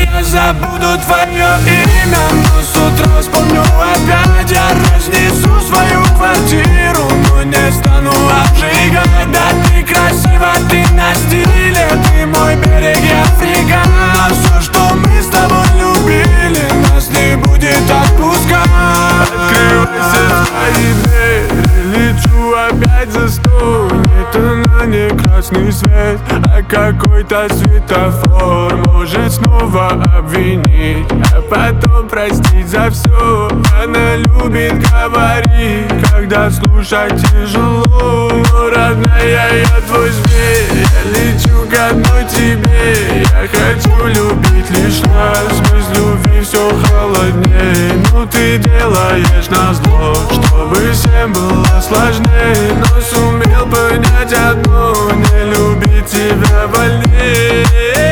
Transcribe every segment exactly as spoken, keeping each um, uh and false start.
я забуду твое имя, но с утра вспомню опять. Я разнесу свою квартиру, но не стану обжигать. Да ты красива, ты на стиле, ты мой берег, я фрегат. Но все, что мы с тобой любили, нас не будет отпускать. Открывайся свои двери, лечу опять за сто. Это на не красный свет, а какой-то светофор может снова обвинить, а потом простить за все. Она любит говорить, когда слушать тяжело. Но, родная, я твой зверь, я лечу к одной тебе. Я хочу любить лишь раз, без любви все холоднее. Ну ты делаешь назло, чтобы всем было сложнее. Но сумел понять одно, не любить тебя больнее.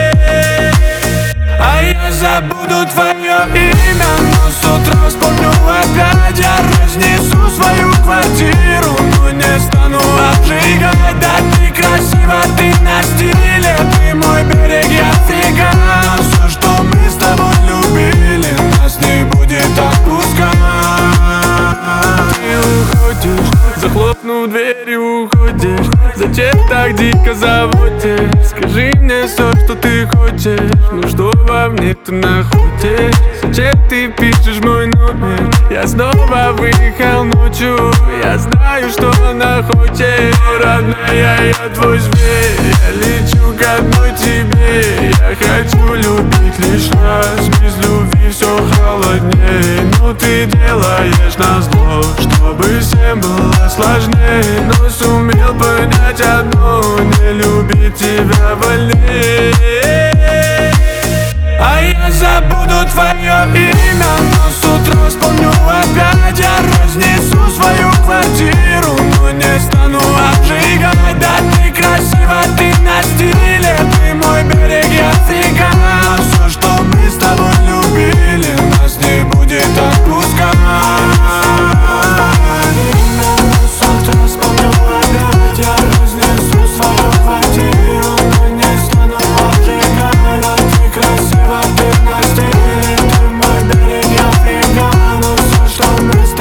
А я забуду твое имя, но с утра вспомню опять. Я разнесу свою квартиру, но не стану обжигать. Да ты красива, ты на стиле, ты мой берег, я фрегат. Но все, что мы с тобой любили, нас не будет отпускать. Ты уходишь, захлопнув дверь и уходишь. Зачем так дико заводишь? Скажи мне все, что ты хочешь. Ну что во мне ты находишь? Зачем ты пишешь мой номер? Я снова выехал ночью, я знаю, что она хочет. Родная, я твой зверь, я лечу к одной тебе. Я хочу любить лишь раз, без любви все холоднее. Но ты делаешь назло, чтобы всем было сложнее. Но сумел понять одно, не любить тебя больнее. А я забуду твое имя, но с утра вспомню опять. Я разнесу свою квартиру, но не стану обжигать. Да ты красива, ты на стиле, ты мой берег, я фрегат. Но все, что мы с тобой любили, нас не будет отпускать.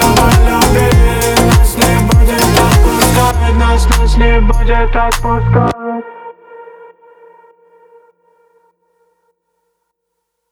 Не будет отпускать.